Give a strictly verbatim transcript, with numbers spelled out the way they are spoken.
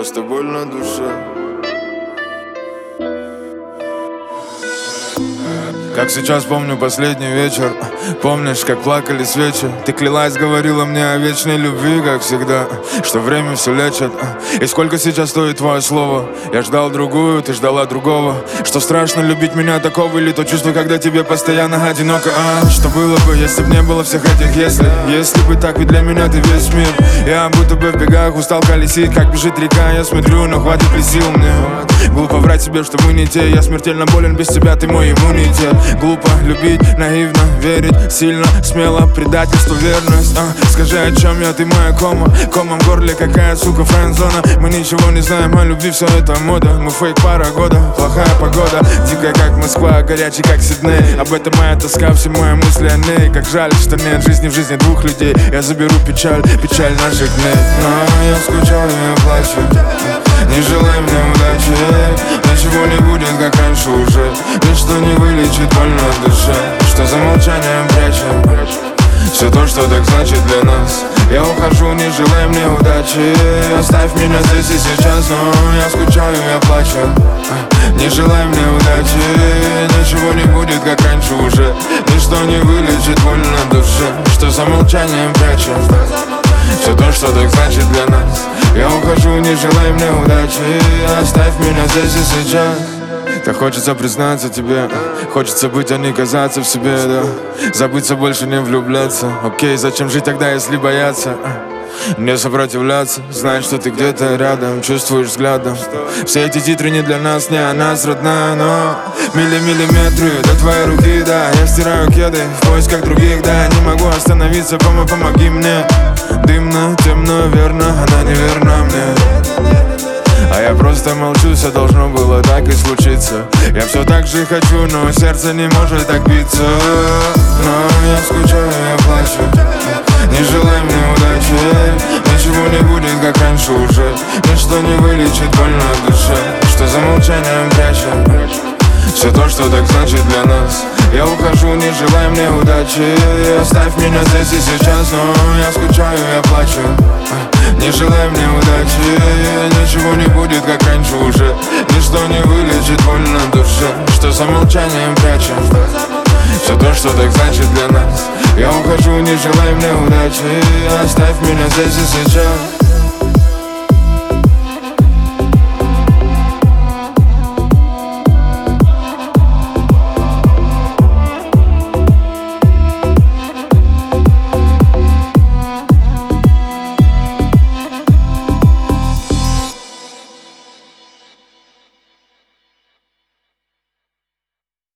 просто боль на душе. Как сейчас помню последний вечер. Помнишь, как плакали свечи? Ты клялась, говорила мне о вечной любви, как всегда, что время все лечит. И сколько сейчас стоит твое слово? Я ждал другую, ты ждала другого. Что страшно любить меня такого? Или то чувство, когда тебе постоянно одиноко? А что было бы, если бы не было всех этих если? Если бы так, ведь для меня ты весь мир. Я будто бы в бегах устал колесить, как бежит река. Я смотрю, но хватит ли сил мне? Глупо врать себе, что мы не те. Я смертельно болен, без тебя ты мой иммунитет. Глупо любить, наивно верить, сильно, смело, предательство, верность. а, Скажи, о чем я, ты моя кома. Кома в горле, какая, сука, френдзона. Мы ничего не знаем о любви, все это мода. Мы фейк пара года, плохая погода. Дикая, как Москва, горячий, как Сидней. Об этом моя тоска, все мои мысли о ней. Как жаль, что нет жизни в жизни двух людей. Я заберу печаль, печаль наших дней. Но я скучаю, я плачу. Не желай мне удачи. Ничего не будет, как раньше уже. Ничто не вылечит боль на душе. Что за молчанием прячем все то, что так значит для нас. Я ухожу, не желай мне удачи. Оставь меня здесь и сейчас. Но я скучаю, я плачу. Не желай мне удачи. Ничего не будет, как раньше уже. Ничто не вылечит боль на душе. Что за молчанием прячем все то, что так значит для нас. Я ухожу, не желай мне удачи. Оставь меня здесь и сейчас. Так хочется признаться тебе. Хочется быть, а не казаться в себе, да. Забыться, больше не влюбляться. Окей, зачем жить тогда, если бояться? Не сопротивляться, знать, что ты где-то рядом. Чувствуешь взглядом. Все эти титры не для нас, не о нас, родная. Но милли-миллиметры до твоей руки, да. Я стираю кеды в поисках других, да. Не могу остановиться, помо, помоги мне. Дымно, темно, верно, она неверна мне. А я просто молчу, все должно было так и случиться. Я все так же хочу, но сердце не может так биться. Но я скучаю, я плачу. Не желай мне удачи. Ничего не будет, как раньше уже. Ничто не вылечит боль на душе. Что за молчанием прячем все то, что так значит для нас. Я ухожу, не желай мне удачи. Оставь меня здесь и сейчас. Но я скучаю, я плачу. Не желай мне удачи. Ничего не будет, как раньше уже. Ничто не вылечит боль на душе. Что за молчанием прячем все то, что так значит для нас. Я ухожу, не желай мне удачи. Оставь меня здесь и сейчас.